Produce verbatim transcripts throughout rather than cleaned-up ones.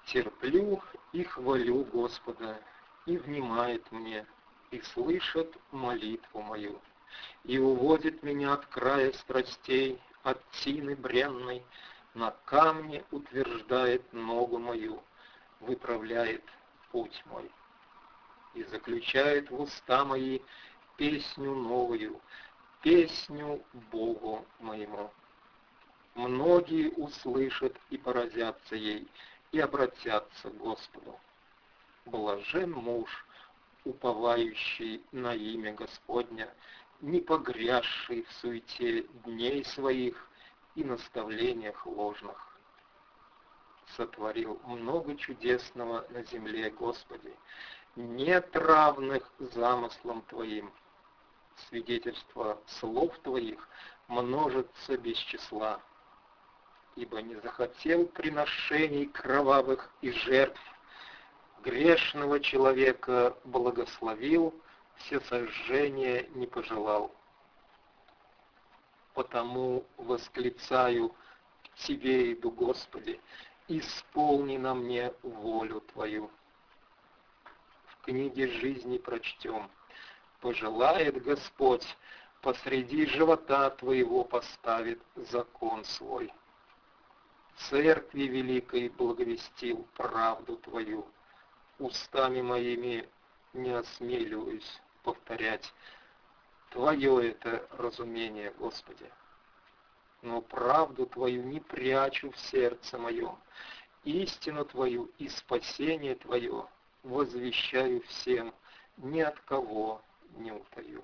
Терплю и хвалю Господа, и внимает мне, и слышит молитву мою, и уводит меня от края страстей, от тины бренной, на камне утверждает ногу мою, выправляет путь мой, и заключает в уста мои песню новую, песню Богу моему. Многие услышат и поразятся ей, и обратятся к Господу. Блажен муж, уповающий на имя Господня, не погрязший в суете дней своих и наставлениях ложных. Сотворил много чудесного на земле, Господи, нет равных замыслам Твоим. Свидетельство слов Твоих множится без числа. Ибо не захотел приношений кровавых и жертв, грешного человека благословил, всесожжения не пожелал. Потому восклицаю, к Тебе иду, Господи, исполни на мне волю Твою. В книге жизни прочтем: пожелает Господь, посреди живота Твоего поставит закон свой. Церкви великой благовестил правду Твою, устами моими не осмеливаюсь повторять. Твое это разумение, Господи. Но правду Твою не прячу в сердце моем, истину Твою и спасение Твое возвещаю всем, ни от кого не утаю.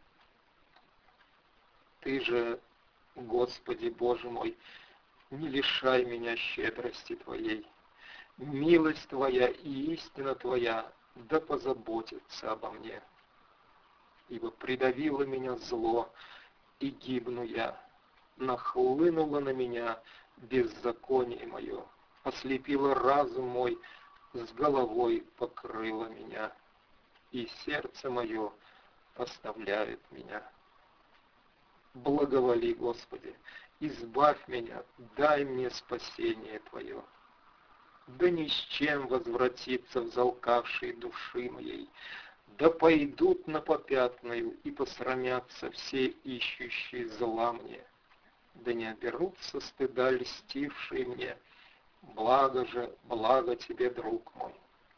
Ты же, Господи Боже мой, не лишай меня щедрости Твоей. Милость Твоя и истина Твоя да позаботятся обо мне. Ибо придавило меня зло, и гибну я. Нахлынуло на меня беззаконие мое, ослепило разум мой, с головой покрыло меня, и сердце мое оставляет меня. Благоволи, Господи, избавь меня, дай мне спасение Твое. Да ни с чем возвратиться взалкавшей души моей, да пойдут на попятную и посрамятся все ищущие зла мне, да не оберутся стыда льстившие мне, благо же, благо Тебе, друг мой.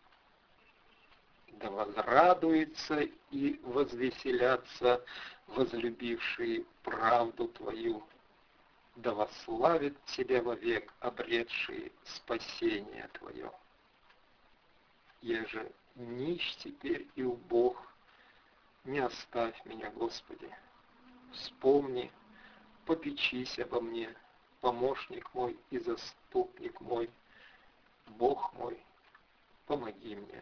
Да возрадуются и возвеселятся возлюбившие правду Твою, да восславят Тебя вовек, обретшие спасение Твое. Я же нищ теперь и убог, не оставь меня, Господи. Вспомни, попечись обо мне, помощник мой и заступник мой, Бог мой, помоги мне.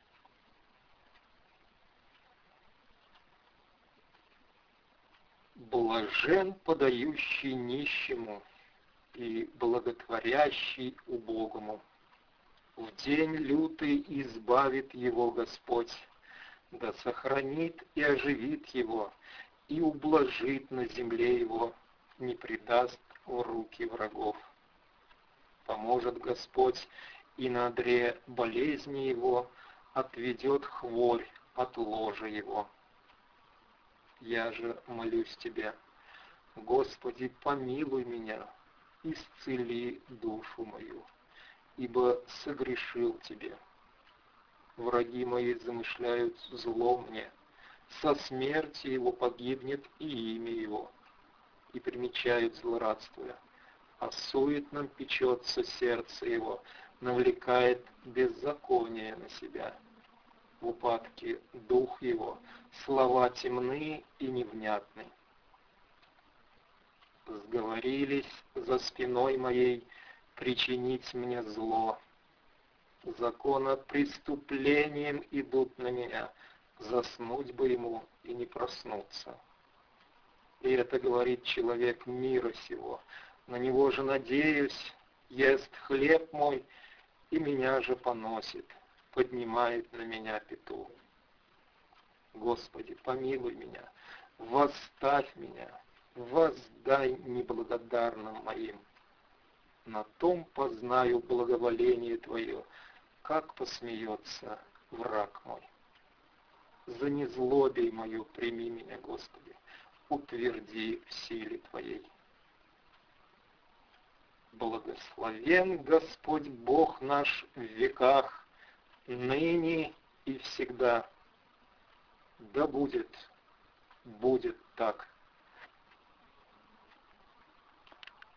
Блажен подающий нищему и благотворящий убогому. В день лютый избавит его Господь, да сохранит и оживит его, и ублажит на земле его, не предаст в руки врагов. Поможет Господь, и на одре болезни его отведет хворь от ложа его. Я же молюсь Тебе, Господи, помилуй меня, исцели душу мою, ибо согрешил Тебе. Враги мои замышляют зло мне, со смерти его погибнет и имя его, и примечают злорадствуя. А суетном печется сердце его, навлекает беззаконие на себя. В упадке дух его, слова темны и невнятны. Сговорились за спиной моей причинить мне зло. Законопреступлением идут на меня, заснуть бы ему и не проснуться. И это говорит человек мира сего, на него же надеюсь, ест хлеб мой, и меня же поносит, поднимает на меня пету. Господи, помилуй меня, восставь меня, воздай неблагодарным моим. на том познаю благоволение Твое, как посмеется враг мой. За незлобей мою прими меня, Господи, утверди в силе Твоей. Благословен Господь Бог наш в веках, ныне и всегда. Да будет, будет так.